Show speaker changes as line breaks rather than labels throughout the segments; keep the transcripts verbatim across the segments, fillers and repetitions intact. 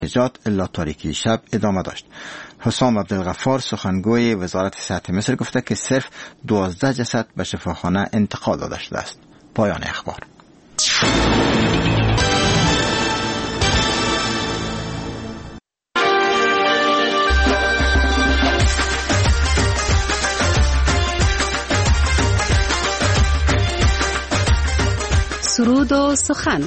نجات الا تاریکی شب ادامه داشت. حسام عبدالغفار سخنگوی وزارت صحت مصر گفته که صرف دوازده جسد به شفاخانه انتقال داده شده است. پایان اخبار.
سرود و سخن.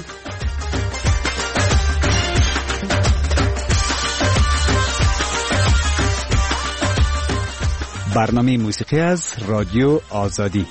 برنامه موسیقی از رادیو آزادی.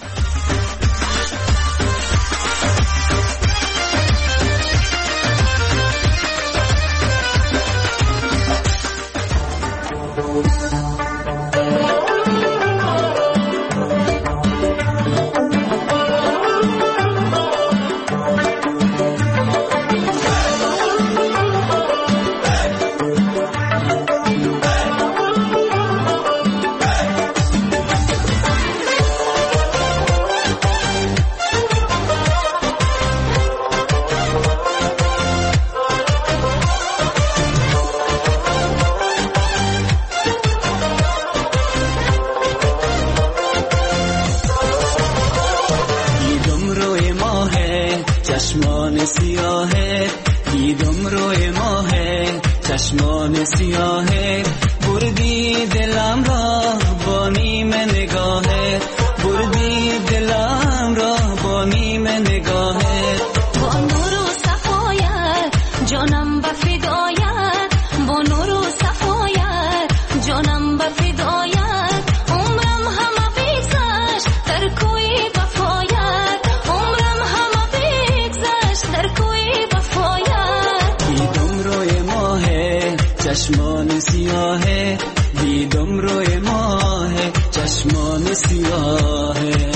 چشمان سیاهه دیدم روی ماهه، چشمان سیاهه بردی دلم را با نیم نگاهه، بردی دلم را با نیم نگاهه.
با نور و صفایت جانم به فدایت، با نور و صفایت جانم به فدایت، عمرم همه بگذشت در کوی وفایت، عمرم همه بگذشت در کوی وفایت.
دیدم روی ماهه چشمان سیاهه، دیدم روی ماهه چشمان سیاهه.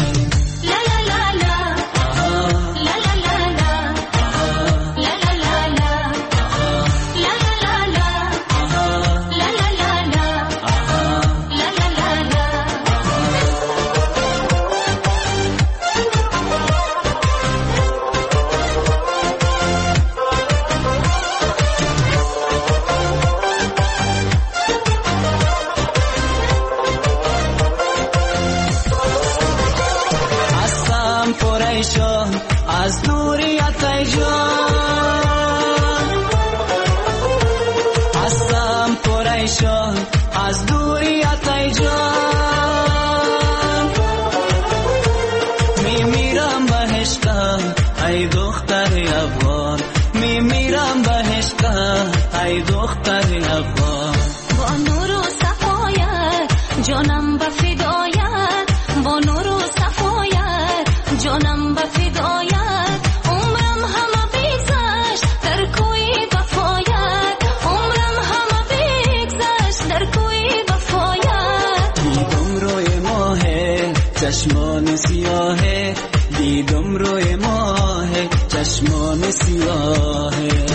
از دوریت ای جان، هستم پریشان از دوریت ای جان، می میرم به عشقت ای دختر افغان، می میرم به عشقت ای دختر افغان.
با نور و صفایت جانم به فدایت، با نور و صفایت جانم به فدایت، عمرم همه بگذشت در کوی وفایت، عمرم همه بگذشت در کوی وفایت.
دیدم روی ماهه چشمان سیاهه، دیدم روی ماهه چشمان سیاهه.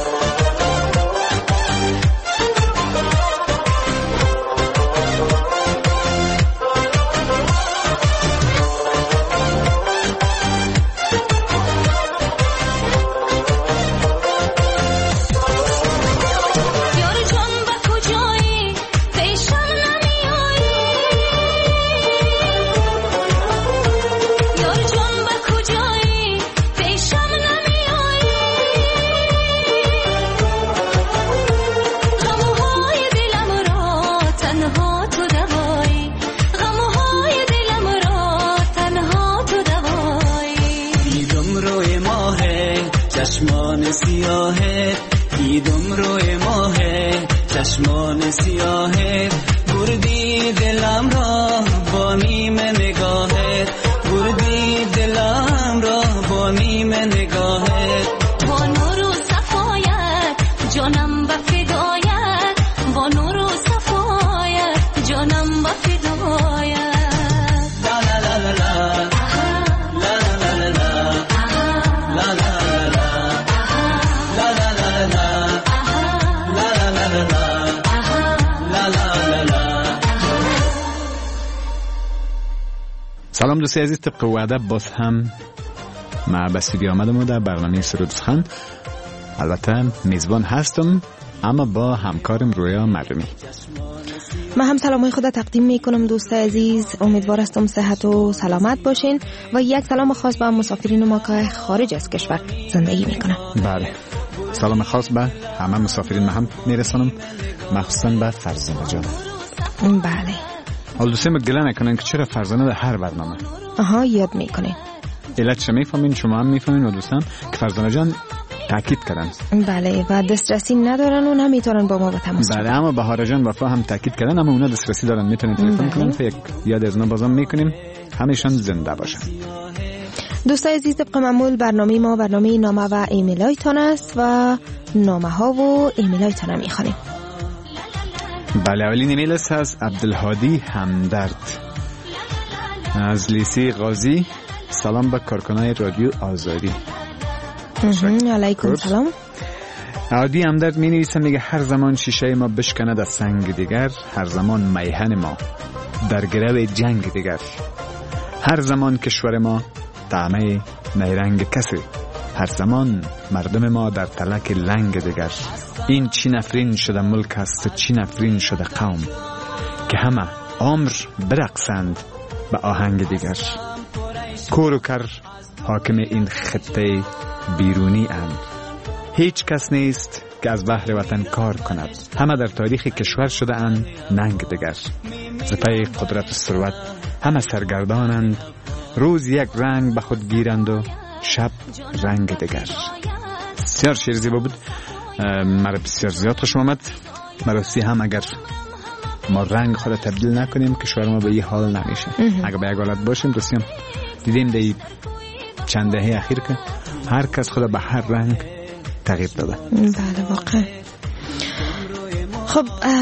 چشمان سیاهه دیدم روی ماهه، چشمان سیاهه بردی دلم را با نیم نگاهه، بردی دلم را با نیم نگاهه.
با نور و صفایت جانم به فدایت، با نور و صفایت جانم به فدایت.
لا لا لا لا لا لا لا لا لا
سلام دوستی عزیز، طبق وعده باز هم ما به استودیو آمدم و در برنامه سرود سخن البته میزبان هستم اما با همکارم رویا مردمی.
من هم سلامای خود تقدیم میکنم دوست عزیز. امیدوار هستم صحت و سلامت باشین و یک سلام خاص به مسافرین ما که خارج از کشور زندگی میکنن.
بله، سلام خاص به همه مسافرین ما هم میرسانم، مخصوصا به فرزانه جان.
بله.
حال دوستیم گله نکنن که چرا فرزانه در هر برنامه
آها یاد میکنین.
علت چه میفهمین؟ شما هم میفهمین و دوستان که فرزانه جان تاکید کردن.
بله و دسترسی ندارن و نمیتونن با ما به تماس.
بله، اما بهار جان وفا هم تاکید کردن، اما اونا دسترسی دارن، میتونن تلفن کنن. تا یک یاد از اونا بازم میکنیم همیشون زنده باشن.
دوستای عزیز، طبق معمول برنامه ما برنامه نامه و ایمیلایتان است و نامه ها و ایمیلایتان هم میخوانیم.
بله، اولین ایمیل است از عبدالهادی همدرد از لیسی غازی. سلام به کارکنای رادیو آزادی.
علیکم سلام.
عادی همدرد می نویسه، میگه هر زمان شیشه ما بشکند از سنگ دیگر، هر زمان میهن ما در گرو جنگ دیگر، هر زمان کشور ما طعمه نیرنگ کسی، هر زمان مردم ما در تلک لنگ دیگر. این چی نفرین شده ملک است و چی نفرین شده قوم، که همه عمر برقصند به آهنگ دیگر. کور و کر حاکم این خطه بیرونی اند، هیچ کس نیست که از بحر وطن کار کند، همه در تاریخ کشور شده اند ننگ دیگر. ز پی قدرت و ثروت همه سرگردانند، روز یک رنگ به خود گیرند و شب رنگ دیگر. بسیار شعر زیبا بود، مرا بسیار زیاد خوش آمد. مراستی هم اگر ما رنگ خود تبدیل نکنیم کشور ما به این حال نمیشه. اگر به یک حالت باشیم دوستیم، دیدیم در چند دهه اخیر که هر کس خود به هر رنگ تغییر داده.
بله واقعا. خب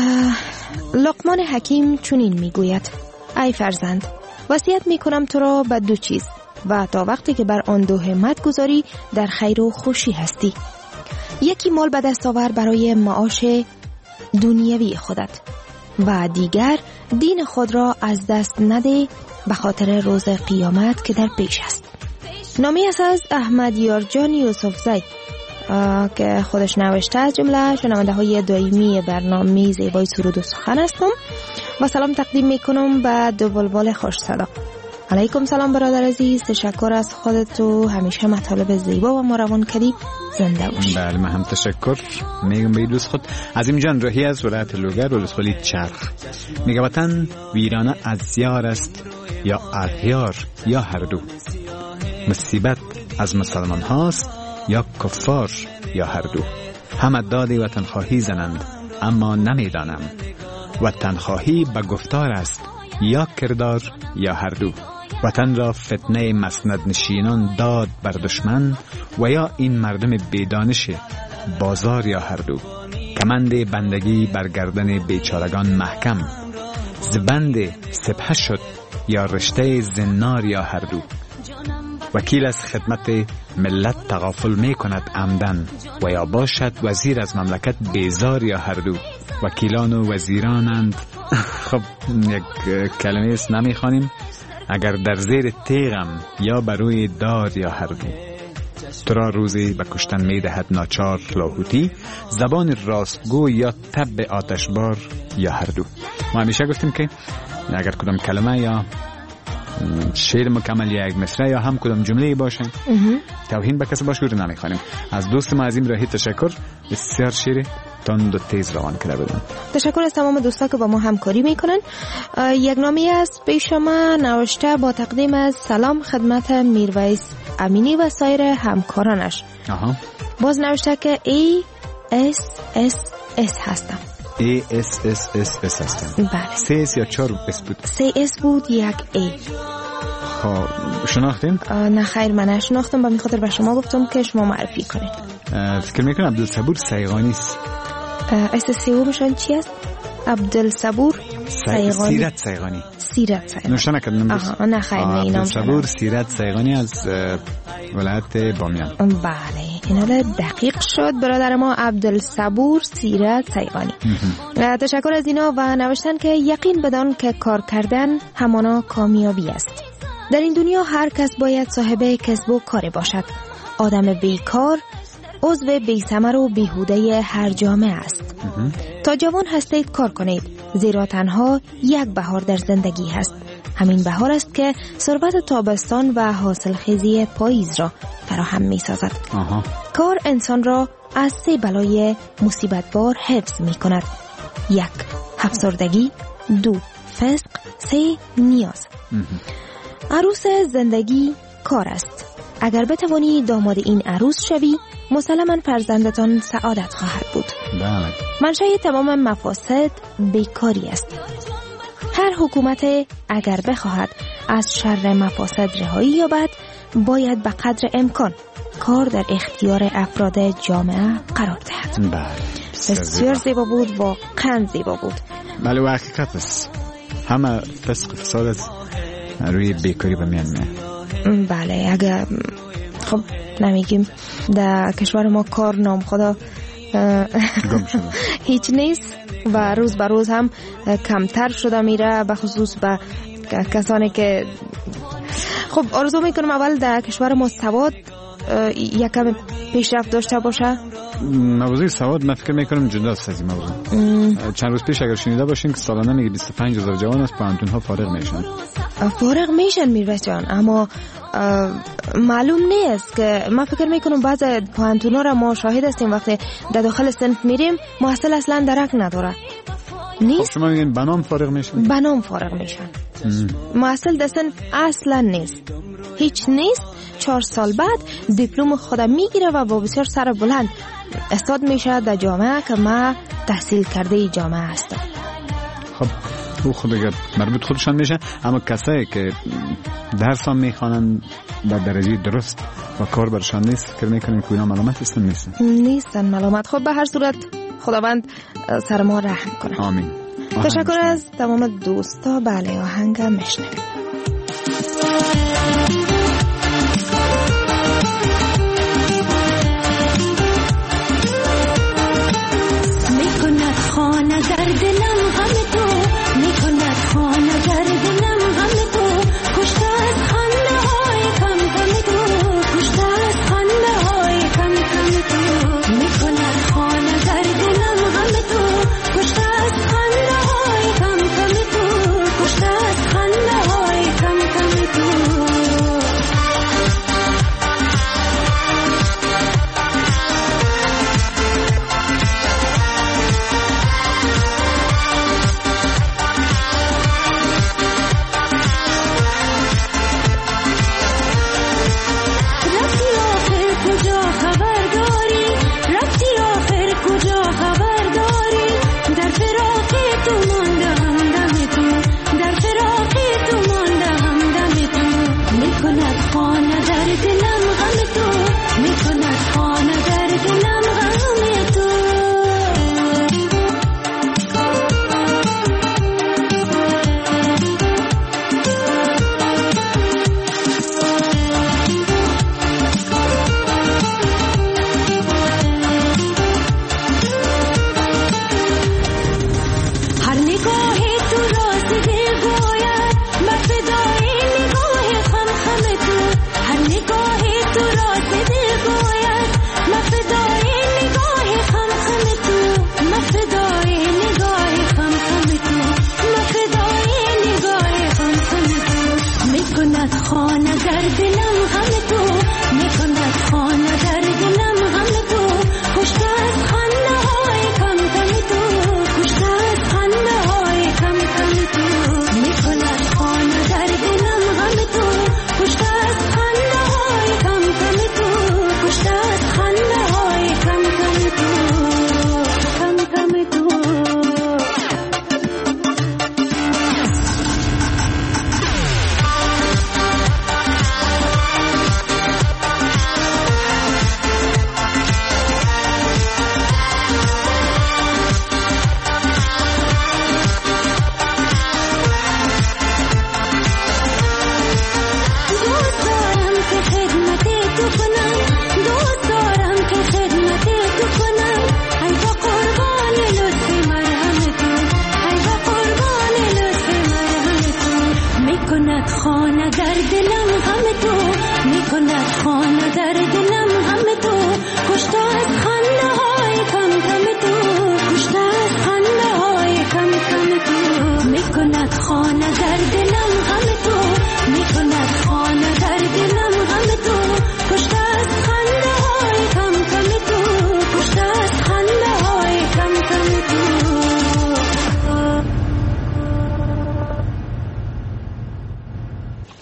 لقمان حکیم چنین میگوید: ای فرزند، وصیت میکنم تو را به دو چیز و تا وقتی که بر آن دو همت گذاری در خیر و خوشی هستی. یکی مال به دست آور برای معاش دنیوی خودت و دیگر دین خود را از دست نده به خاطر روز قیامت که در پیش است. نامی است از احمد یارجان یوسفزی که خودش نوشته، از جمله شنونده های دائمی برنامه زیبای سرود و سخن هستم و سلام تقدیم میکنم به دو بلبل خوش صدا. علیکم سلام برادر عزیز، تشکر از خودت و همیشه مطالب زیبا و مروان کردی، زنده باشی.
بله، من هم تشکر میگم به دوست خود. عظیم جان راهی از ولایت لوگر و رسولی چرخ میگه وطن ویرانه از یار است یا اغیار یا هر دو، مصیبت از مسلمان هاست یا کفار یا هر دو. همه دادی وطن خواهی زنند اما نمیدانم، وطن خواهی به گفتار است یا کردار یا هر دو. وطن را فتنه مسند نشینان داد بر دشمن و یا این مردم بیدانش بازار یا هر دو. کمند بندگی بر گردن بیچارگان محکم، زبند سپه شد یا رشته زنار یا هر دو. وکیل از خدمت ملت تغافل می کند عمدن و یا باشد وزیر از مملکت بیزار یا هر دو. وکیلان و وزیرانند. خب یک کلمه است نمی خوانیم. اگر در زیر تیغم یا بروی دار یا هر دو. تو را روزی به کشتن می دهد ناچار لاهوتی، زبان راستگو یا تب آتشبار یا هر دو. ما همیشه گفتیم که اگر کدام کلمه یا شعر مکمل یا یک مصرع یا هم کدام جمله باشه توهین به کسی باشه رو نمیخوانیم. از دوست ما از این راهی تشکر، بسیار شعر تند و تیز روان کرده بودن.
تشکر از تمام دوستا که با ما همکاری میکنن. یک نامی از پیش ما نوشته با تقدیم از سلام خدمت میرویس امینی و سایر همکارانش.
آها.
باز نوشته که ای اس اس اس هستم.
ای اس اس اس اس هستم.
بله.
سه اس یا چهار اس بود؟
سه اس بود، یک ای.
خب شناختین؟
نه خیر، من نشناختم، به خاطر به شما گفتم که شما معرفی کنید.
فکر میکنم عبدالصبور سیغانی است.
اس سیومشان چی است؟ عبدالصبور سیغانی.
سیرت سیغانی.
سیرت سیغانی.
نوشته نکردم.
آها نه خیر، نه اینام
عبدالصبور سیرت سیغانی از ولایت بامیان.
بله این دقیق شد برادر ما، عبدالصبور سیرت سیغانی. تشکر از اینا و نوشتن که یقین بدان که کار کردن همانا کامیابی است. در این دنیا هر کس باید صاحب کسب و کار باشد. آدم بیکار عضو بی‌ثمر و بیهوده هر جامعه است. تا جوان هستید کار کنید، زیرا تنها یک بهار در زندگی هست. همین بهار است که ثروت تابستان و حاصلخیزی پاییز را فراهم می سازد.
آها.
کار انسان را از سه بلای مصیبت بار حفظ می کند. یک، افسردگی. دو، فسق. سه، نیاز. عروس زندگی کار است. اگر بتوانی داماد این عروس شوی، مسلماً فرزندتان سعادت خواهد بود.
بله.
منشأ تمام مفاسد بیکاری است. هر حکومت اگر بخواهد از شر مفاسد رهایی یابد، باید به قدر امکان کار در اختیار افراد جامعه قرار دهد.
بله.
بسیار زیبا بود، واقعا زیبا بود.
بله و حقیقت است. همه فسق فساد است روی بیکاری به میان میاد.
بله، اگر خب نمیگیم در کشور ما کار نام خدا
گم شده
هیچ نیست و روز به روز هم کمتر شده میره، به خصوص به کسانی که خب آرزو میکنم اول در کشور ما سواد یکم پیشرفت داشته باشه.
موضوع سواد من فکر میکنم جداست از این موضوع. چند روز پیش اگر شنیده باشین که سالانه میگه بیست و پنج هزار جوان از پانتون ها فارغ میشن.
فارغ میشن میرویس جان، اما معلوم نیست که من فکر میکنم بعض پانتون ها را ما شاهد هستیم وقتی در داخل صنف میریم محصل اصلا درک نداره. نیست.
خب شما میگین بنام فارغ میشن؟
بنام فارغ میشن. محصل در صنف اصلا نیست، هیچ نیست. چهار سال بعد دیپلم خودم میگیره و با بسیار سر بلند استاد میشه در جامعه که ما تحصیل کرده جامعه هستم.
خب او خود اگر مربوط خودشان میشه، اما کسایی که درس هم میخوانن در درجه درست و کار برشان نیست، فکر میکنیم که اینا ملامت هستن نیستن؟
نیستن ملامت. خب به هر صورت خداوند سر ما رحم کنه.
آمین.
تشکر از تمام دوستا. بله آهنگ میشنویم.
میکند خانه در دلم غم تو، میکند خانه در دلم غم تو، کشته از خنده های کم کم تو، کشته از خنده های کم کم تو، میکند خانه در دلم غم تو، کشته از خنده های کم کم تو، کشته از خنده های کم کم تو.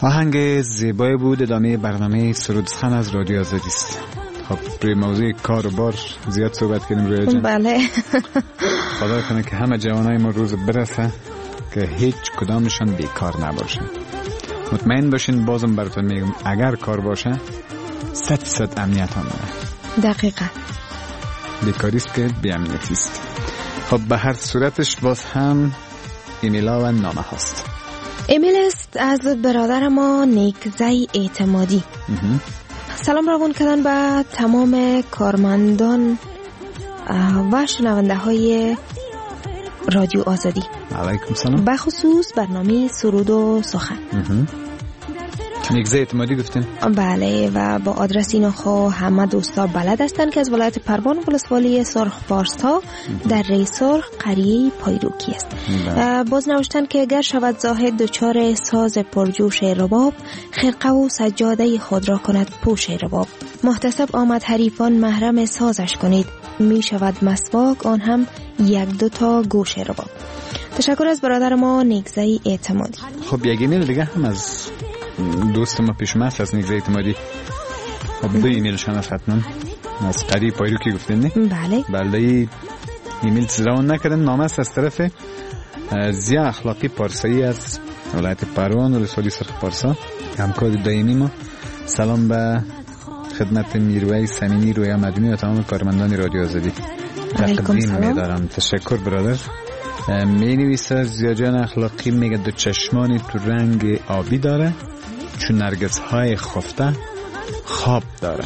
آهنگ زیبایی بود. ادامه برنامه سرود سخن از رادیو آزادی است. خب روی موضوع کار و بار زیاد صحبت کردیم روی جان.
بله.
خدا کنه که همه جوانای ما روز برسه که هیچ کدامشان بیکار نباشن. مطمئن باشین بازم براتون میگم اگر کار باشه صد صد امنیت هم داره.
دقیقاً.
بیکاری است که بی امنیتی است. خب به هر صورتش باز هم ایمیلا و نامه هست.
ایمیل است از برادر ما نیکزی اعتمادی. سلام روان کردن به تمام کارمندان و شنونده های رادیو آزادی.
علیکم سلام.
به خصوص برنامه سرود و سخن.
نیکزی اعتمادی گفتین؟
بله و با آدرس اینا خو همه دوستا بلد هستن که از ولایت پروان ولسوالی سرخ پارسا در ری سرخ قریه پایروکی است. باز نوشتن که اگر شود زاهد دچار ساز پرجوش رباب خرقه و سجاده خود را کند پوش رباب محتسب آمد حریفان محرم سازش کنید می شود مسواک آن هم یک دو تا گوش رباب. تشکر از برادر ما نیکزی اعتمادی.
خب یک ایمیل دیگه هم از دوست ما پیش ما از نیکزی اعتمادی. خب دو ایمیلشان از حتما از قریه پایروکی گفتین نه؟
بله.
بله ایمیل روان نکردن. نامه است از طرف زیا اخلاقی پارسایی از ولایت پروان ولسوالی سرخ پارسا همکار دائمی ما. سلام به خدمت میروی سمینی رویا مدنی و تمام کارمندان رادیو آزادی تقدیم می‌دارم. تشکر برادر. می نویسه زیا جان اخلاقی میگه دو چشمانی تو رنگ آبی داره چون نرگس های خفته خواب داره.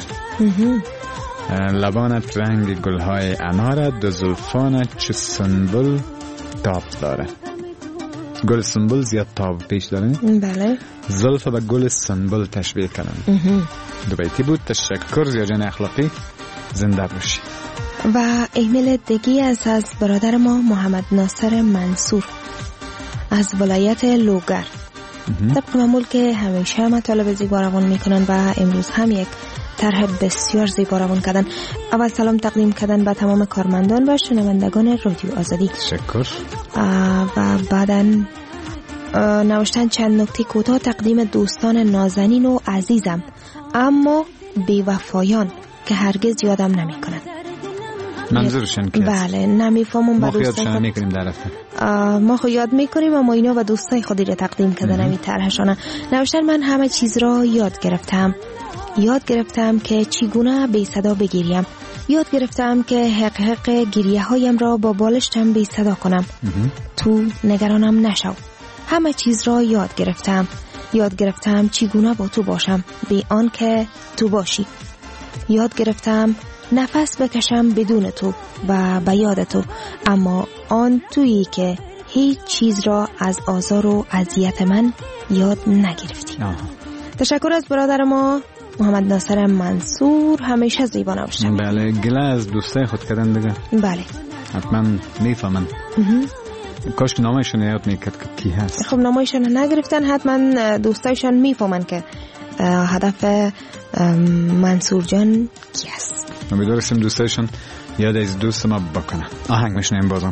لبانت رنگ گل های اناره دو زلفانت چو سنبل تاب داره. گل سنبل زیاد تاب پیش داره.
بله.
زلف به گل سنبل تشبیه کنن. دو بیتی بود. تشکر زیا جان اخلاقی. زنده باشی.
و ایمیل دیگی از از برادر ما محمد ناصر منصور از ولایت لوگر. طبق معمول که همیشه مطالب زیبا روان میکنن و امروز هم یک طرح بسیار زیبا روان کردن. اول سلام تقدیم کردن به تمام کارمندان و شنوندگان رادیو آزادی.
تشکر.
و بعداً نوشتن چند نکته کوتاه تقدیم دوستان نازنین و عزیزم اما بی‌وفایان که هرگز یادم نمیکنن.
منظورشون که
بله نمیفهمم.
ما خو یادشان میکنیم در رفته
ما خو یاد میکنیم اما اینا و دوستای خودی را تقدیم کردن همی طرحشانه. نوشتن من همه چیز را یاد گرفتم. یاد گرفتم که چگونه بی صدا بگیریم. یاد گرفتم که حق حق گریه هایم را با بالشتم بی صدا کنم. تو نگرانم نشو. همه چیز را یاد گرفتم. یاد گرفتم چگونه با تو باشم بی آن که تو باشی. یاد گرفتم نفس بکشم بدون تو و به یاد تو اما آن تویی که هیچ چیز را از آزار و اذیت من یاد نگرفتی.
آه.
تشکر از برادر ما محمد ناصر منصور. همیشه زیبا نباشن.
بله گله از دوستای خود کردن دیگه.
بله
حتما میفهمن. کاش که نامایشون یاد میکرد که کی هست.
خب نامایشون نگرفتن حتما دوستایشان میفهمن که هدف منصور جان کی هست.
امیدوارم دوستایشون یاد از دوست ما بکنه. آهنگ میشنیم بازم.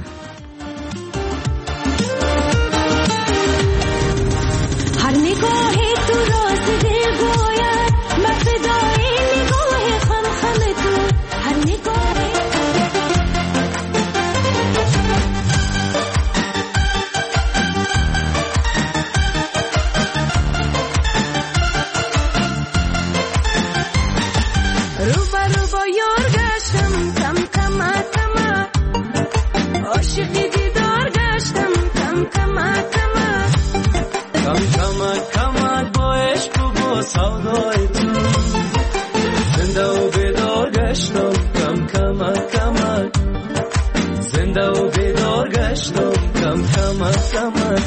هر نگاهی تو راز دل گوید من فدای نگاه خم خم تو. هر نگاهی روبا روبا یار گشتم کم کم کم عاشقی دیدار گشتم کم کم کم
کم کم کم با عشق و با سودای تو زنده و بیدار گشتم کم کم کم زنده و بیدار گشتم کم کم کم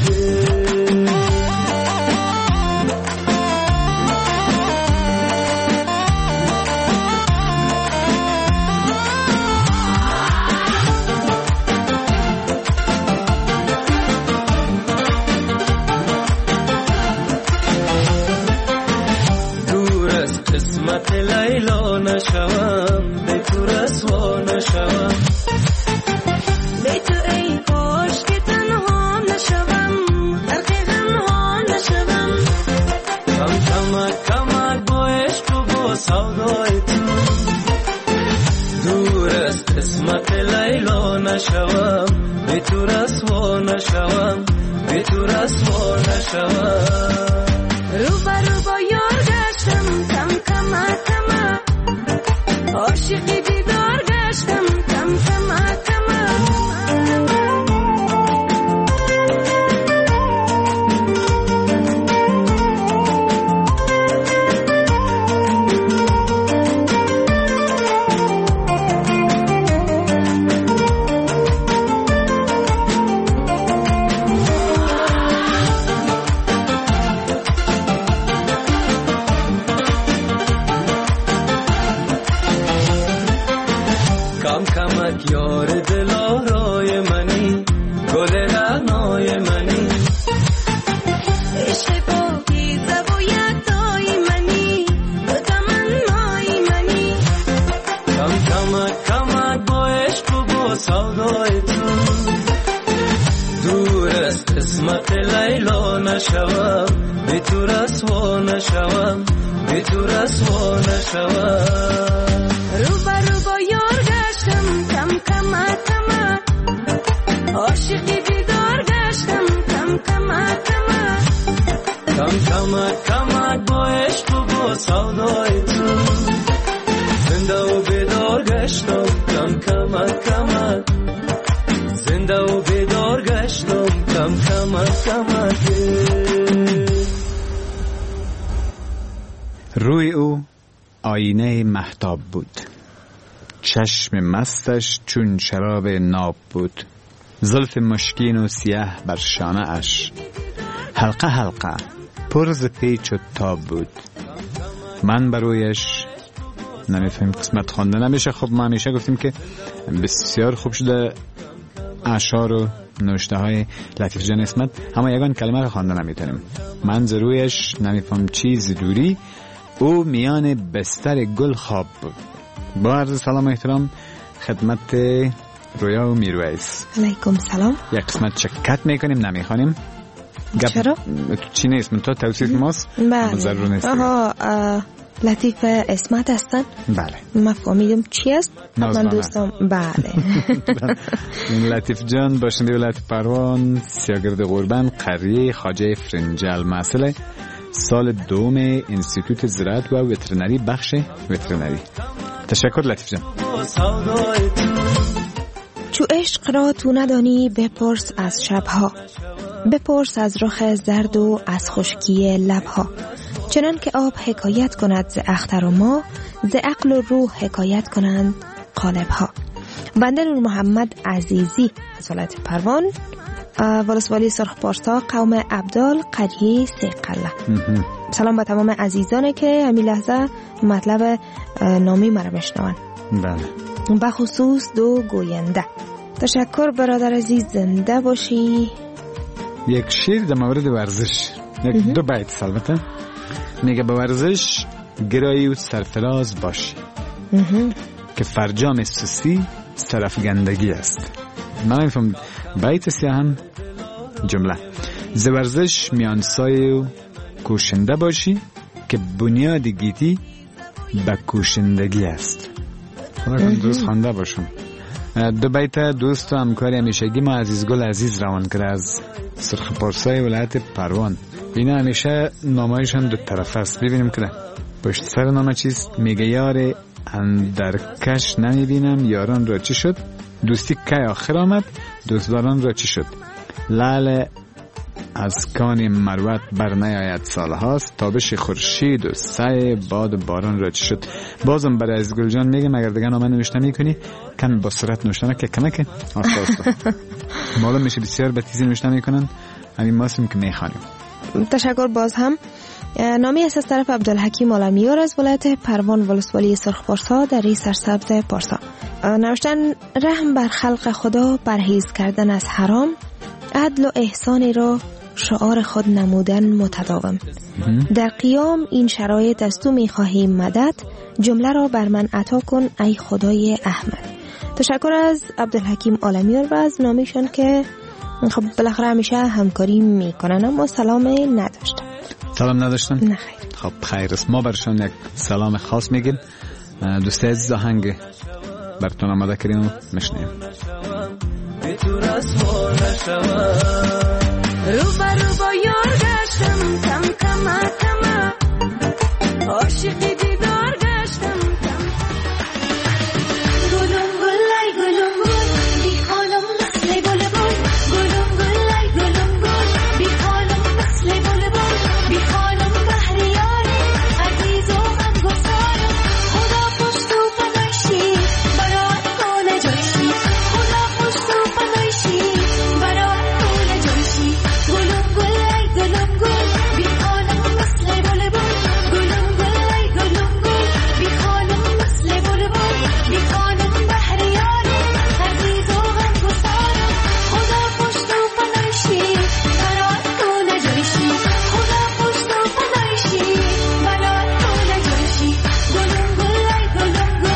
قسمت لیلا نشوم به تو رسوا نشوم
به تو ای کاش که تنها نشوم در
نشوم به تو رسوا نشوم به تو رسوا نشوم
رو برو با یار گشتم کم کم کم عاشقی دیدار گشتم کم کم کم
یار دلارای منی گل رعنای منی
عشق پاکیزه و یکتای منی تو تمنای منی
کم کمک کمک با عشق و با سودای تو دور است قسمت لیلا نشوم به تو رسوا نشوم به تو رسوا نشوم
رو برو با یار گشتم کم کم کم عاشقی دیدار گشتم کم کم کم
کم کمک کمک با عشق و با سودای تو زنده و بیدار گشتم کم کمک کمک زنده و بیدار گشتم کم کمک کمک
روی او آینه مهتاب بود، چشم مستش چون شراب ناب بود، زلف مشکین و سیاه بر شانه اش حلقه حلقه پرز پیچ و تاب بود. من برویش نمیفهم قسمت خوانده نمیشه. خب ما همیشه گفتیم که بسیار خوب شده اشعار و نوشته های لطیف جان اسمت، اما یگان کلمه رو خوانده نمیتونیم. من زرویش نمیفهم چیز دوری او میان بستر گل خواب بود. با عرض سلام و احترام خدمت رویا و میرویس.
علیکم سلام.
یک قسمت چکت میکنیم نمیخوانیم.
چرا؟
چی نیست من تو توصیف ماست؟
بله.
ضرور نیست.
آها لطیف اسمت هستن.
بله.
مفهومیم چی است؟ من دوستم بله.
لطیف جان باشنده ولایت پروان، سیاگرد قربان، قریه خواجه فرنجل، مسئله سال دوم انستیتوت زراعت و وترنری، بخش وترنری. تشکر لطیف جان.
چو عشق را تو ندانی بپرس از شبها، بپرس از رخ زرد و از خشکی لبها. چنان که آب حکایت کند ز اختر و ما، ز عقل و روح حکایت کنند قالبها. بنده نور محمد عزیزی از ولایت پروان، ولسوالی سرخ پارسا، قوم عبدال، قریه سیقله. سلام به تمام عزیزانی که همین لحظه مطلب نامی مرا بشنوند.
بله.
به خصوص دو گوینده. تشکر برادر عزیز، زنده باشی.
یک شعر در مورد ورزش، یک دو بیت البته، میگه به ورزش گرایی و سرفراز باشی که فرجام سستی سرفگندگی است. من نمیفهم بیت سیاه هم جمله ز ورزش میانسای و کوشنده باشی که بنیاد گیتی به کوشندگی است. خدا کنه درست خوانده باشم. دو بیت دوست و همکاری همیشگی ما عزیزگل عزیز روان کرده از سرخ پارسای ولایت پروان. اینا همیشه نامایشان دو طرف است. ببینیم که پشت سر نامه چیست؟ میگه یار اندرکش نمیبینم یاران را چی شد، دوستی که آخر آمد دوستداران را چی شد، لعل از کان مروت بر نیاید سال هاست، تابش خورشید و سعی باد و باران را چی شد. بازم برای از گل جان میگم اگر دیگه نامه نوشته میکنی کمی با سرعت نوشته که کمه که آستا آستا معلوم میشه بسیار به تیزی نوشته میکنن. همین ماستیم که میخوانیم.
تشکر. باز هم نامی است از طرف عبدالحکیم عالمیار از ولایت پروان، ولسوالی سرخ پارسا، دری سرسبز پارسا. نوشتن رحم بر خلق خدا، پرهیز کردن از حرام، عدل و احسان را شعار خود نمودن متداوم. در قیام این شرایط از تو میخواهیم مدد، جمله را بر من عطا کن ای خدای احمد. تشکر از عبدالحکیم عالمیار و از نامیشان که خب بالاخره همیشه همکاری میکنن، اما سلام نداشتن.
سلام نداشتن؟
نه خیر.
خب خیر است. ما برشان یک سلام خاص میگیم. دوست عزیز آهنگ براتون آماده کردیم و میشنیم.
تو رسوا نشود. رو بر رو با یار گشتم کم کم کم، عاشقی دیدار گشتم کم. گلم گلای گلم گل بی خانم مثل بلبل، گلم گلای گلم گل بی خانم مثل بلبل، بی خانم بهریاره عزیز و غمگسارم. خدا پشت و پناهشی برات کنه جایشی، خدا پشت و پناهشی برات کنه جایشی. گلم گلای گلم گل بی خانم مثل بلبل، گلم گلای گلم گل بی خانم مثل بلبل، بی خانم بهریاره عزیز و غمگسارم. خدا پشت و پناهشی برات کنه جایشی، خدا پشت و پناهشی برات کنه جایشی. گلم گلای گلم گل.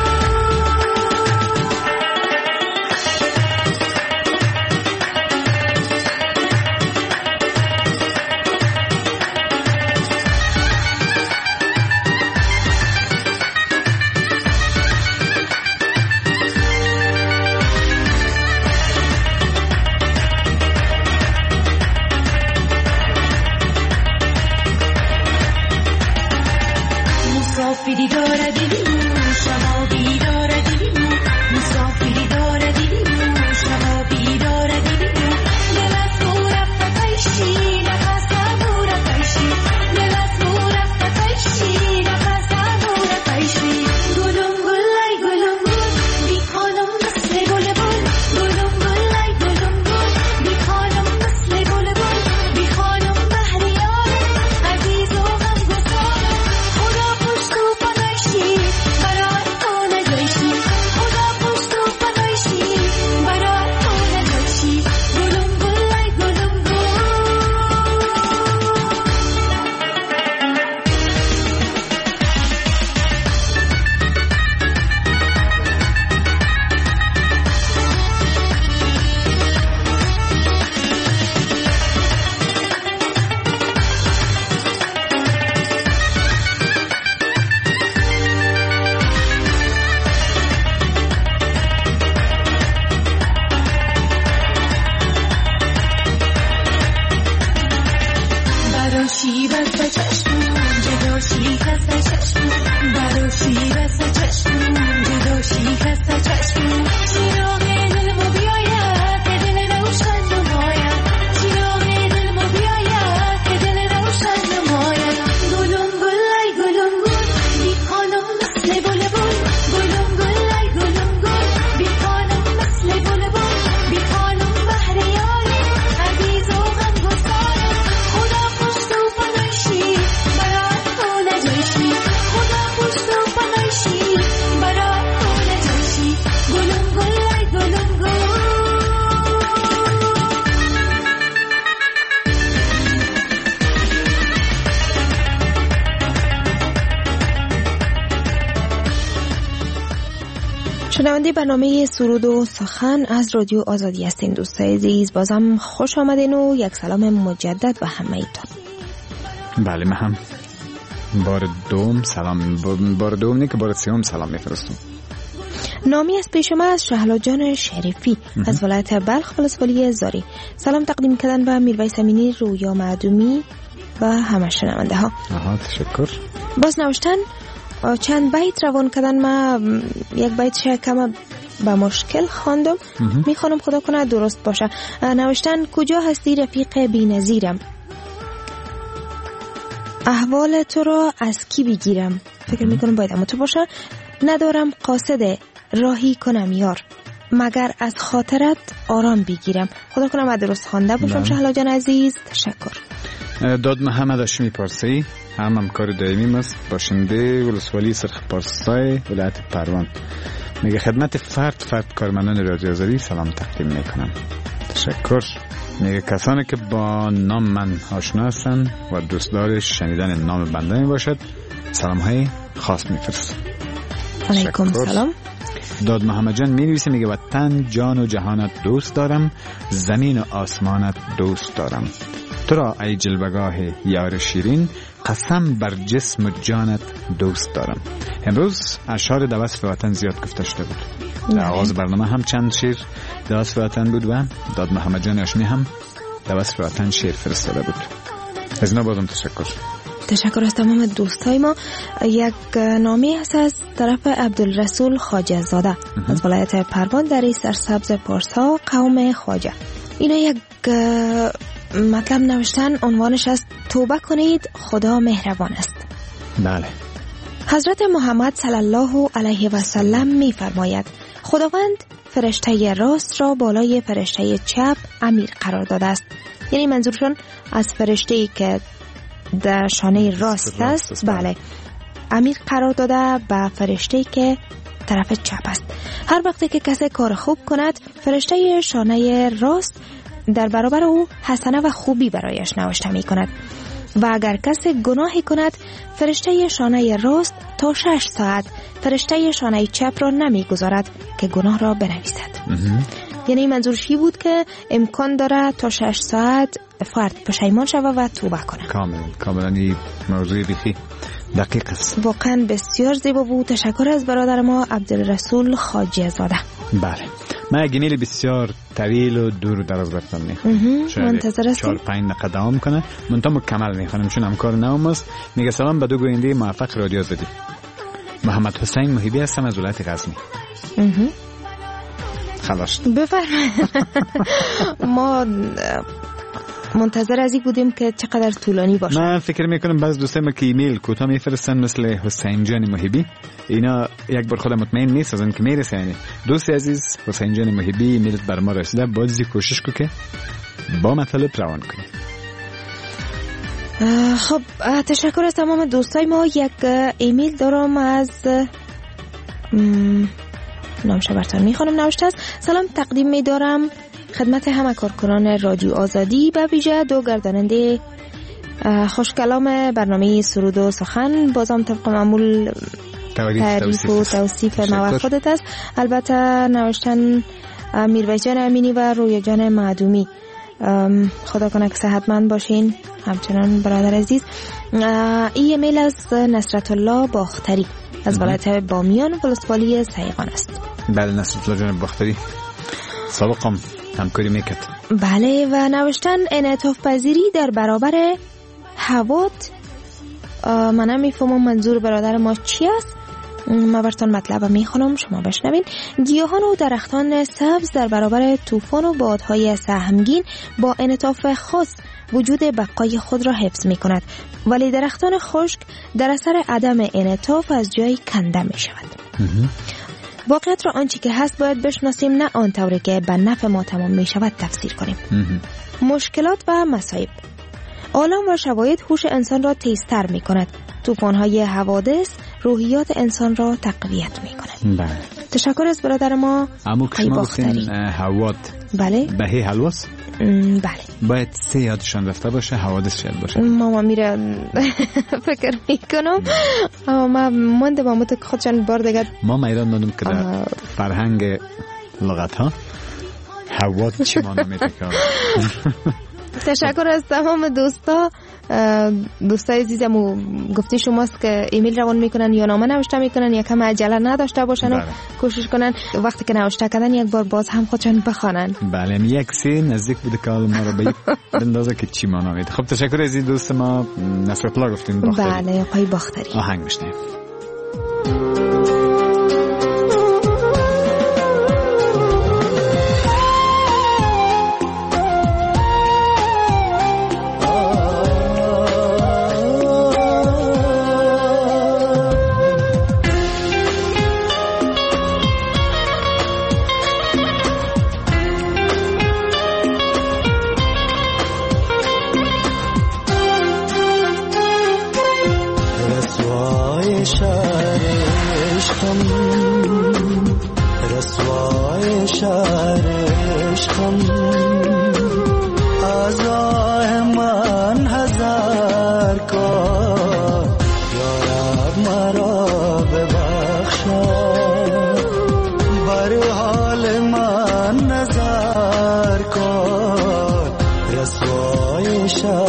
مسافری داره دیدیم شما بیداره دیدیم، مسافری داره دیدیم شما بیداره دیدیم. دل از مو رفته پیشی نفس مو رفته پیشی، دل از مو رفته پیشی نفس مو رفته پیشی. گلم گلای گلم گل بی خانم مثل بلبل، گلم گلای گلم گل بی خانم مثل بلبل، بی خانم بهریاره عزیز و غمگسارم. خدا پشت و پناهشی برات کنه جایشی، خدا پشت و پناهشی برات کنه جایشی. گلم گلای گلم گل. براشی بسته چشم جداشی خسته چشم، براشی بسته چشم جداشی خسته چشم. چراغ دلمو بیاید که دل روشن نماید، چراغ دلمو بیاید که دل روشن نماید. گلم گلای گلم گل بی خانم مثل بلبل، گلم گلای گلم گل بی خانم مثل بلبل، بی خانم بهریاره عزیز و غمگسارم. خدا پشت و پناهشی برات کنه جایشی، خدا پشت و پناهشی برات کنه جایشی. گلم گلای گلم گل.
شنونده برنامه سرود و سخن از رادیو آزادی هستین. دوستای عزیز بازم خوش آمدین و یک سلام مجدد به همه ایتون.
بله من هم بار دوم سلام، بار دوم نه که بار سوم سلام میفرستم.
نامی از پیش ما از شهلا جان شریفی از ولایت بلخ ولسوالی زاری. سلام تقدیم کردن به میرویس امینی، رویا معدومی و همه شنونده ها.
آها تشکر.
باز نوشتن چند بیت روان کردن، ما یک بیت کم با مشکل خواندم، میخوانم خدا کنه درست باشه. نوشتن کجا هستی رفیق بی‌نظیرم، احوال تو را از کی بگیرم، فکر میکنم باید اما تو باشه. ندارم قاصد راهی کنم یار، مگر از خاطرت آرام بگیرم. خدا کنه ما درست خوانده باشم. شهلا جان عزیز تشکر.
داد محمد هاشمی پارسی هم همکار دائمی است، باشنده ولسوالی سرخ پارسای ولایت پروان. میگه خدمت فرد فرد کارمندان رادیو آزادی سلام تقدیم میکنم. تشکر. میگه کسانی که با نام من آشنا هستند و دوست دار شنیدن نام بنده می باشد سلام های خاص میفرستم.
علیکم سلام.
داد محمد جان می نویسه، میگه وطن جان و جهانت دوست دارم، زمین و آسمانت دوست دارم، تو را ای جلوگاه یار شیرین، قسم بر جسم و جانت دوست دارم. امروز اشعار در وصف وطن زیاد گفته شده بود. در آغاز برنامه هم چند شعر در وصف وطن بود و داد محمد جان هاشمی هم در وصف وطن شعر فرستاده بود. از اینا بازم تشکر.
تشکر از تمام دوستای ما. یک نامه هست از طرف عبدالرسول خواجه زاده از ولایت پروان در سرسبز پارسا قوم خواجه. اینا یک مطلب نوشتن، عنوانش است توبه کنید خدا مهربان است.
بله.
حضرت محمد صلی الله علیه و سلم می فرماید خداوند فرشته راست را بالای فرشته چپ امیر قرار داده است. یعنی منظورشون از فرشته‌ای که در شانه راست است، بله، امیر قرار داده به فرشته‌ای که طرف چپ است. هر وقتی که کسی کار خوب کند، فرشته شانه راست در برابر او حسنه و خوبی برایش نوشته می کند و اگر کسی گناهی کند، فرشته شانه راست تا شش ساعت فرشته شانه چپ را نمی گذارد که گناه را بنویسد. یعنی منظورشی بود که امکان داره تا شش ساعت فرد پشیمان شود و توبه کنه.
کامل کاملا این موضوع بیخی دقیق است.
واقعا بسیار زیبا بود. تشکر از برادر ما عبدالرسول خواجه زاده.
بله، من یک ایمیل بسیار طویل و دور و دراز براتون میخونم.
منتظر هستم.
چهار پنج دقیقه دوام کنه. منتها مکمل میخونم چون همکار نوام است. میگه سلام به دو گوینده موفق رادیو آزادی. محمد حسین محیبی هستم از ولایت غزنی. خلاص
بفرمایید. ما منتظر ازی بودیم که چقدر طولانی باشه.
من فکر میکنم بعض دوستای ما که ایمیل کوتاه میفرستن مثل حسین جان محیبی، اینا یک بار خودم مطمئن نیست از اون که میرسه. یعنی دوست عزیز حسین جان محیبی ایمیلت بر ما رسیده، بازی کوشش کو که با مطلب روان کنی.
خب تشکر از تمام دوستای ما. یک ایمیل دارم از نامش برتر میخوانم. نوشته است سلام تقدیم میدارم خدمت همه کارکنان رادیو آزادی، به ویژه دو گرداننده خوشکلام برنامه سرود و سخن. بازم طبق معمول تعریف و توصیف مواد خودت است. البته نوشتن میرویس جان امینی و رویا جان معدومی. خدا کنه که صحتمند باشین. همچنان برادر عزیز، این ایمیل از نصرت الله باختری از ولایت بامیان ولسوالی سیغان است.
بله، نصرت الله جان باختری سابقا همکاری میکرد.
بله، و نوشتن انعطاف پذیری در برابر حوادث. من هم میفهمم منظور برادر ما چی است. ما براتون مطلب میخونم، شما بشنوین. گیاهان و درختان سبز در برابر طوفان و بادهای سهمگین با انعطاف خاص وجود بقای خود را حفظ میکند، ولی درختان خشک در اثر عدم انعطاف از جای کنده میشود. واقعیت را آنچه که هست باید بشناسیم، نه آن طوری که به نفع ما تمام می شود تفسیر کنیم. مشکلات و مصائب. عالم و شواهد هوش انسان را تیزتر می کند. طوفان‌های حوادث روحیات انسان را تقویت می کند.
بله.
تشکر از برادر ما ای باختری.
حواد
بله
بهی حلواس.
بله،
باید سه یادشان رفته باشه، حوادث شد باشه.
ماما میره فکر میکنم اما ما مونده با مت خودشان بار دیگه.
ما میران ماندم که در فرهنگ لغت ها حواد چی مانا میده که
تشکر از تمام دوستا. دوستای عزیزم و گفتی شماست که ایمیل روان میکنن یا نامه نوشته میکنن یا کم عجله نداشته باشن و کوشش کنن وقتی که نوشته کردن یک بار باز هم خودشان بخوانن.
بله، یک سه نزدیک بوده که ما رو به اندازه که چی مانا میده. خب تشکر از این دوست ما نصرت الله گفتین باختری.
بله، آقای باختری.
آهنگ میشنیم.
شهر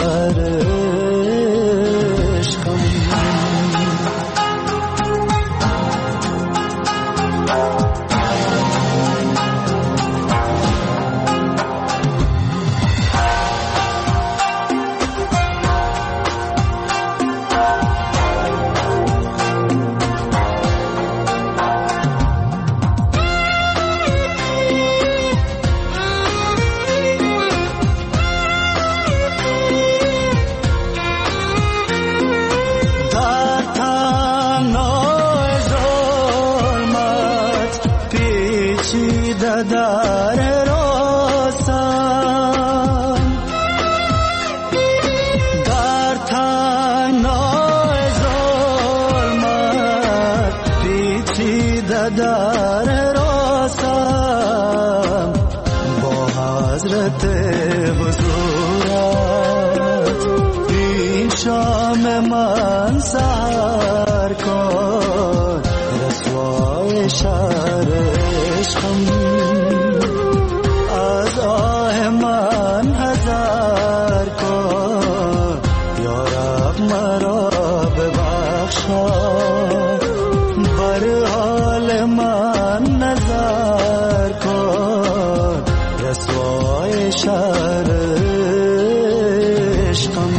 حضرت حضورت این شام من سحر کن رسوای شهر عشقم از آه من حذر کن یا رب مرا ببخشا بر حال من نظر کن رسوای شهر عشقم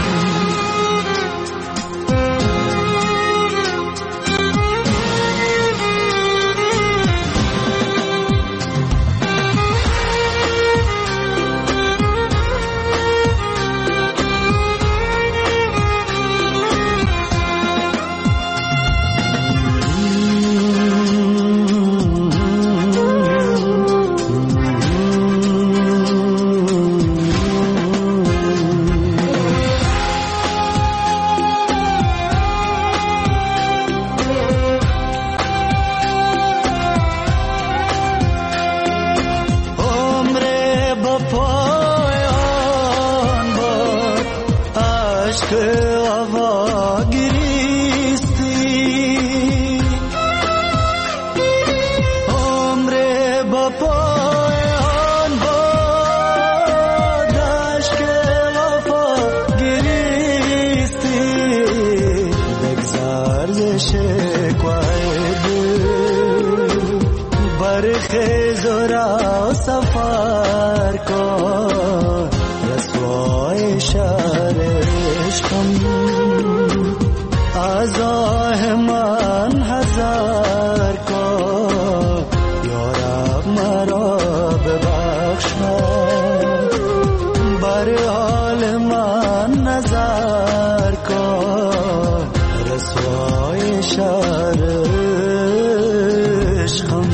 سفر کن رسوای شهر عشقم از آه من حذر کن یا رب مرا ببخشا بر حال من نظر کن رسوای شهر عشقم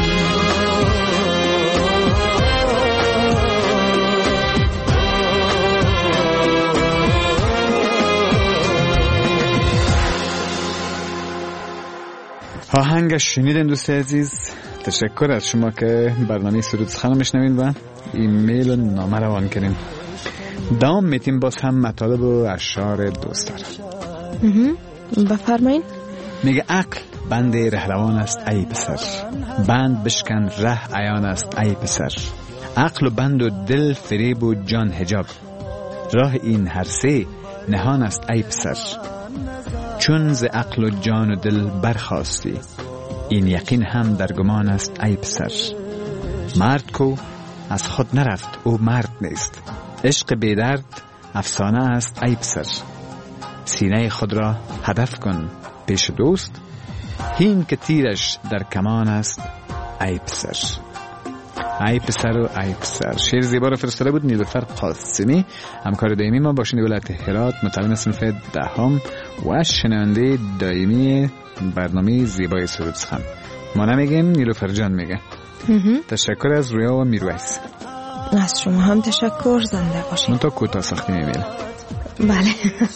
آهنگش شنیدین دوست عزیز. تشکر از شما که برنامه سرود سخن میشنوین و ایمیل و نامه روان کردین. دام میتیم باز هم مطالب و اشعار دوست دارم.
بفرمایین.
میگه عقل بند رهروان است ای پسر، بند بشکن ره عیان است ای پسر. عقل و بند و دل فریب و جان حجاب، راه این هر سه نهان است ای پسر. چون ز عقل و جان و دل برخاستی، این یقین هم در گمان است ای پسر. مرد کو از خود نرفت او مرد نیست، عشق بیدرد افسانه است ای پسر. سینه خود را هدف کن پیش دوست، هین که تیرش در کمان است ای پسر. ای پسر و ای پسر. شعر زیبا رو فرستاده بود نیلوفر قاسمی، همکار دائمی ما باشین ولایت هرات، متعلم صنف دهم و شنونده دائمی برنامه زیبای سرود سخن. ما نمیگیم، نیلوفر جان میگه. تشکر از رویا و میرویس.
از شما هم تشکر. زنده باشین.
من تا کوتاه ساختی میمیل.
بله.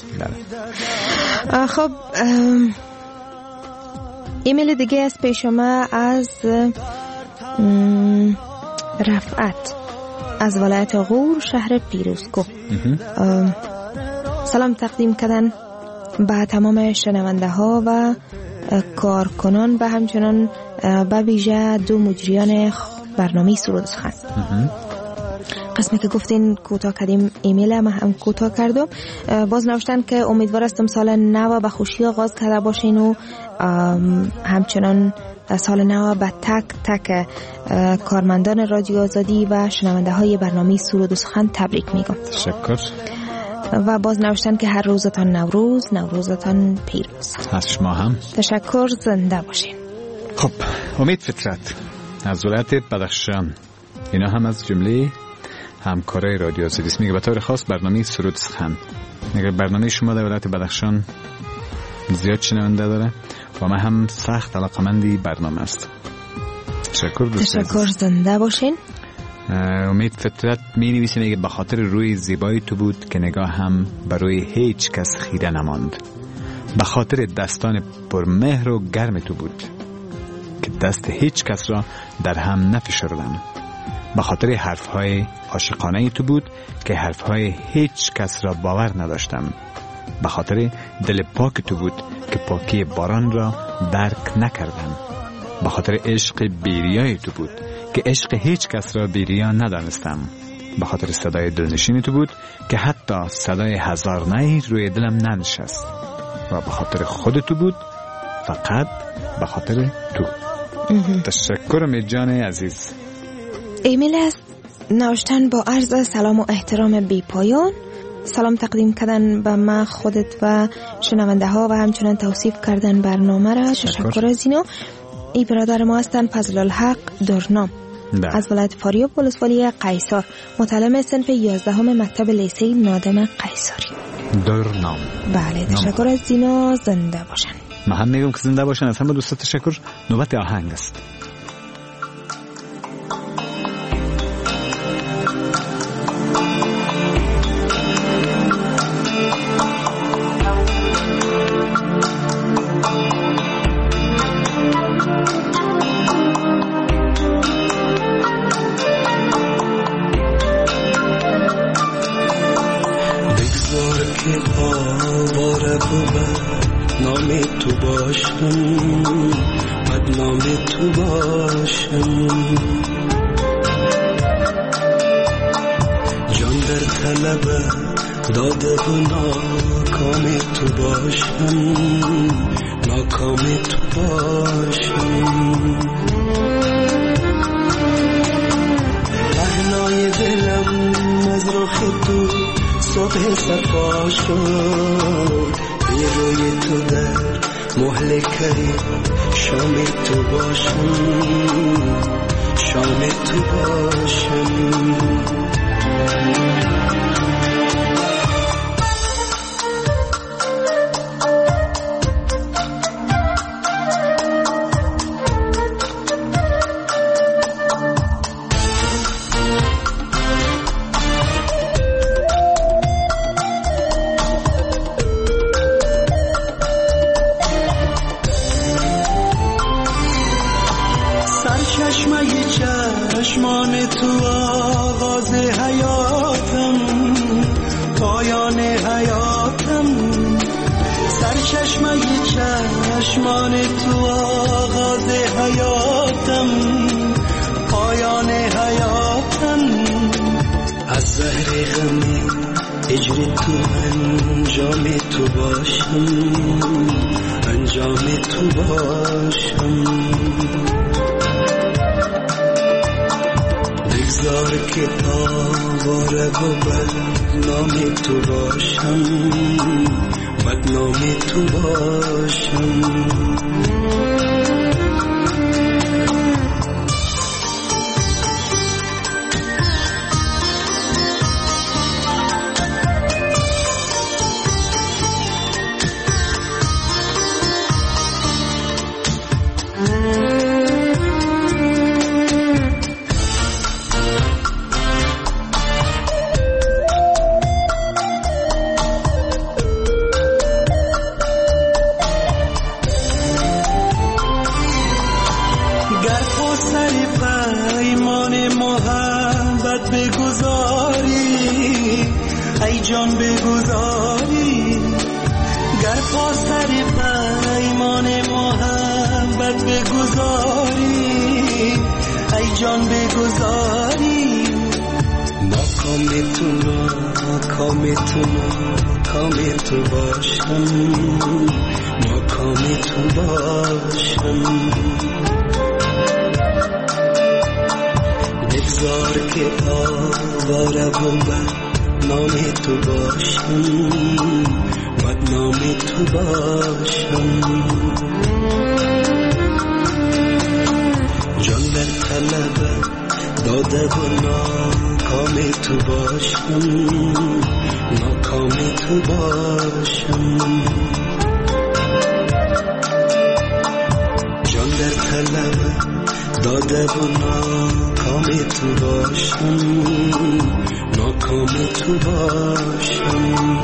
بله. خب ایمیل دیگه از پیش ما از رفعت از ولایت غور شهر پیروزکو. سلام تقدیم کردن به تمام شنونده ها و کارکنان و همچنان به ویژه دو مجریان برنامه سرود سخن. قسمی که گفتین کوتاه کردیم ایمیل ما هم کوتاه کردم. باز نوشتن که امیدوار هستم سال نو به خوشی آغاز کرده باشین و همچنان سال نو به تک تک کارمندان رادیو آزادی و شنونده های برنامه سرود و سخن تبریک میگم.
تشکر.
و باز نوشتن که هر روزتان نوروز، نوروزتان پیروز.
از شما هم
تشکر. زنده باشین.
خب امید فطرت از ولایت بدخشان، اینا هم از جمله همکارای رادیو آزادی است. میگه به طور خاص برنامه سرود سخن، میگه برنامه شما در ولایت بدخشان زیاد شنونده داره و من هم سخت علاقمندی برنامه است. تشکر دوست.
تشکر. زنده باشین.
امید فطرت می نویسه، میگه به خاطر روی زیبایی تو بود که نگاه هم برای هیچ کس خیره نماند، به خاطر دستان پرمهر و گرم تو بود که دست هیچ کس را در هم نفشردم، به خاطر حرفهای عاشقانه تو بود که حرفهای هیچ کس را باور نداشتم. به خاطر دل پاک تو بود که پاکی باران را درک نکردم. به خاطر عشق بیریای تو بود که عشق هیچ کس را بیریا ندانستم. به خاطر صدای دلنشین تو بود که حتی صدای هزار نی روی دلم ننشست. و به خاطر خود تو بود، فقط به خاطر تو. تشکرم جان عزیز.
ایمیل است نوشتن با عرض سلام و احترام بی پایان. سلام تقدیم کردن به ما خودت و شنونده ها و همچنان توصیف کردن برنامه را. تشکر از اینا. ای برادر ما هستن فضل الحق درنام از ولایت فاریاب ولسوالی قیصر، متعلم صنف یازدهم مکتب لیسه نادم قیصری.
درنام.
بله تشکر از اینا. زنده باشن.
من هم میگم که زنده باشن. از همه دوستا تشکر. نوبت آهنگ است.
نام تو باشم، بدنام تو باشم، جان در طلب داده و ناکام تو باشم، ناکام تو باشم. پهنای دلم از رخ تو صبح صفا شد، روی تو در مهلکه شام تو باشم، شام تو باشم. چشمان تو آغاز حیاتم، پایان حیاتم. سرچشمه چشمان تو آغاز حیاتم، پایان حیاتم. از زهر غم هجر تو انجام تو باشم، انجام تو باشم. بگذار که آواره و بدنام تو باشم، بدنام تو باشم. جان بگذاری، گر پا سر پیمان محبت بگذاری، ای جان بگذاری. ناکام تو ناکام تو ناکام تو باشم، ناکام تو باشم. بگذار که آواره و نام تو باشم، بدنام تو باشم. جان در طلب داده و ناکام تو باشم، ناکام تو باشم. جان در طلب داده و ناکام تو باشم، ناکام تو باشم.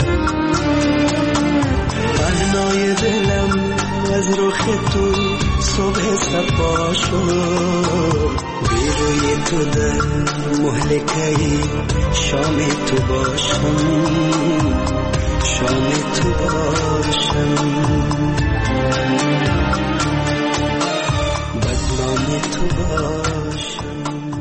پهنای دلم از رخ تو صبح صفا شد بیروی تو در مهلکهی شام تو باشم شام تو باشم بدنام تو باشم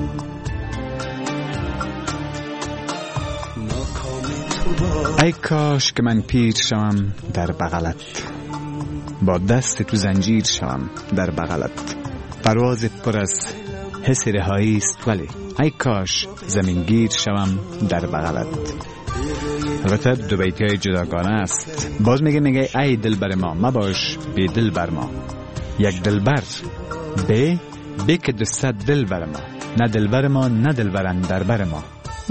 ناکام تو باشم.
ای کاش که من پیر شوم در بغلت، با دست تو زنجیر شوم در بغلت. پروازت پر از حس رهایی است ولی ای کاش زمینگیر شوم در بغلت. البته دو بیتی های جداگانه است. باز میگه میگه ای دلبر ما مباش بی دل بر ما. یک دلبر به به که دوست دل بر ما، نه دلبر ما نه دلبر اندر بر ما،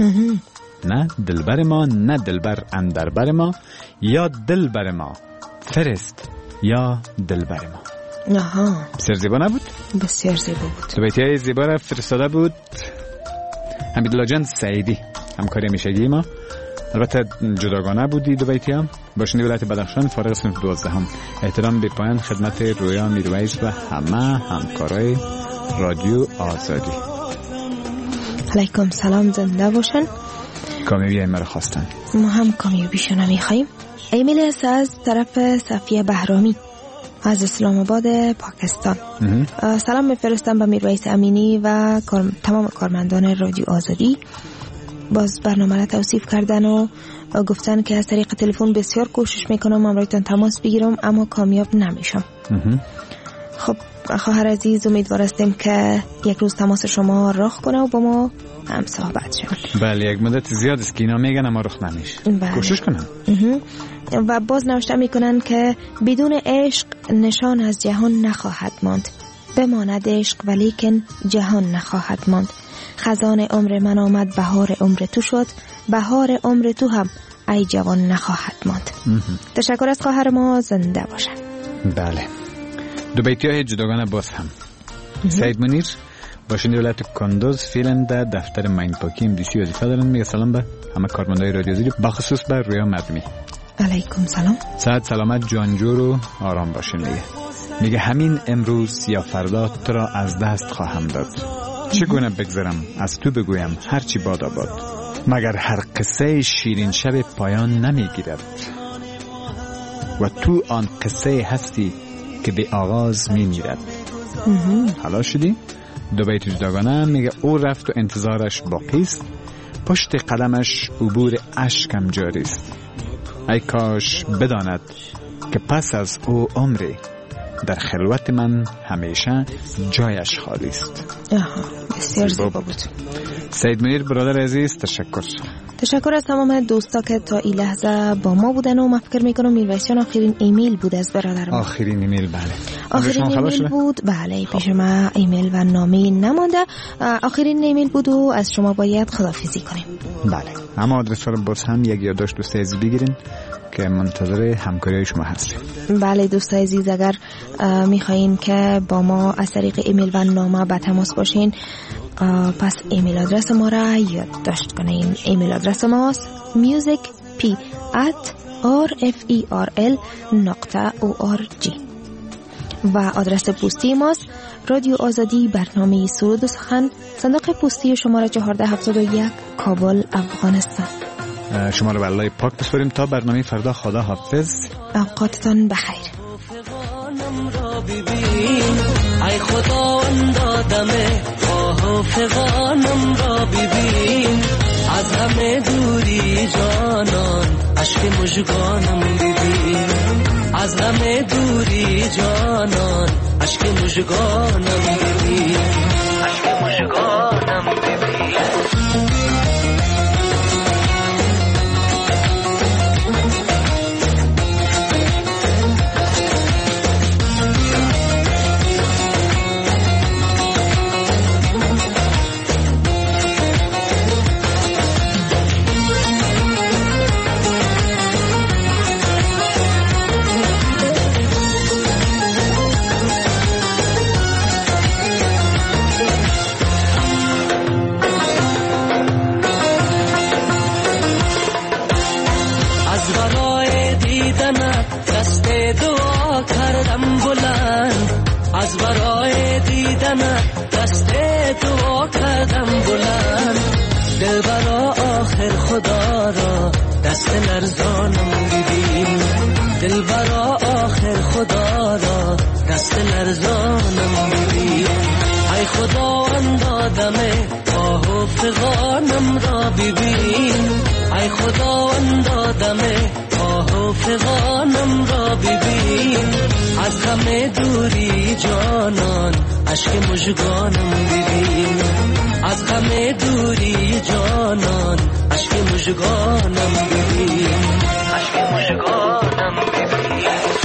نه دلبر ما نه دلبر اندر بر ما، یا دلبر ما فرست یا دلبر ما.
آها،
بسیار زیبا نبود؟
بسیار زیبا بود.
دو بیتی های زیبا را فرستاده بود حمیدالله جان سعیدی، همکاری میشگی ما. البته جداگانه بودی دو بیتی هم. باشنده ولایت بدخشان، فارغ صنف دوازده هم. احترام به پایان خدمت رویا میرویس و همه همکارای رادیو آزادی.
علیکم سلام، زنده باشن.
کامیابی ایمه رو خواستن.
ما هم کامیابیشون میخواییم. ایمیل است از طرف صفیه بهرامی از اسلام آباد پاکستان. سلام میفرستم به میرویس امینی و کار... تمام کارمندان رادیو آزادی. باز برنامه را توصیف کردن و گفتن که از طریق تلفن بسیار کوشش میکنم امرایتان تماس بگیرم اما کامیاب نمیشم. خب خواهر عزیز، امیدوار هستیم که یک روز تماس شما رخ کنه و با ما هم صحبت شد.
بله، یک مدت زیاد است که اینا میگن اما رخ نمیشه.
بله.
کوشش کنم.
و باز نوشته میکنن که بدون عشق نشان از جهان نخواهد ماند، بماند عشق ولیکن جهان نخواهد ماند. خزان عمر من آمد، بهار عمر تو شد، بهار عمر تو هم ای جوان نخواهد ماند. تشکر از خواهر ما، زنده باشن.
بله، دو بیتی های جداگانه باز هم. سعید منیر باشنده ولایت کندوز فعلا در دفتر ماین پاکی امدیسی وظیفه دارن. میگه سلام به همه کارمندای رادیو آزادی، بخصوص به رویا مردمی.
علیکم سلام.
صحت سلامت جانجور و آرام باشین. میگه میگه همین امروز یا فردا تو را از دست خواهم داد. چگونه بگذرم از تو بگویم هرچی باد آباد، مگر هر قصه شیرین شب پایان نمیگیرد و تو آن قصه هستی که به آغاز میمیرد. حالا شدی؟ دو بیت جداگانه. میگه او رفت و انتظارش باقی است، پشت قدمش عبور اشکم جاری است. ای کاش بداند که پس از او عمری در خلوت من همیشه جایش خالی است.
آها، بسیار زیبا بود.
سید منیر برادر عزیز، تشکر.
تشکر از تمام دوستا که تا این لحظه با ما بودن و من فکر میکنم میرویسیان آخرین ایمیل بود از برادر ما.
آخرین ایمیل؟ بله،
آخرین ایمیل بود. بله، پیش ما ایمیل و نامه نمانده. آخرین ایمیل بود و از شما باید خداحافظی کنیم.
بله، اما آدرس رو باز هم یک یادداشت دوست عزیز بگیرین که منتظر همکاری شما هستیم.
بله دوستای عزیز، اگر میخواین که با ما از طریق ایمیل و نامه به تماس باشین، پس ایمیل آدرس ما را یادداشت کنین. ایمیل آدرس ماست musicp at rferl نقطه org و آدرس پستی ماست رادیو آزادی، برنامه سرود و سخن، صندوق پستی شماره چهارده هفتاد و یک، کابل، افغانستان.
شما رو به الله پاک بسپاریم تا برنامه فردا. خدا حافظ،
اوقاتتان بخیر.
ای خداوند آدم آه فغانم را ببین، از همه دوری جانان عشق مژگانم ببین، از همه دوری جانان عشق مژگانم ببین، عشق مژگانم ببین. دست لرزانم ببین دل برا آخر خدا را دست لرزانم ببین ای خداوند آدم آه و فغانم را ببین ای خداوند آدم آه و فغانم را ببین از غم دوری جانان اشک مژگانم ببین از غم دوری جانان اشک مژگانم ببین اشک مژگانم ببین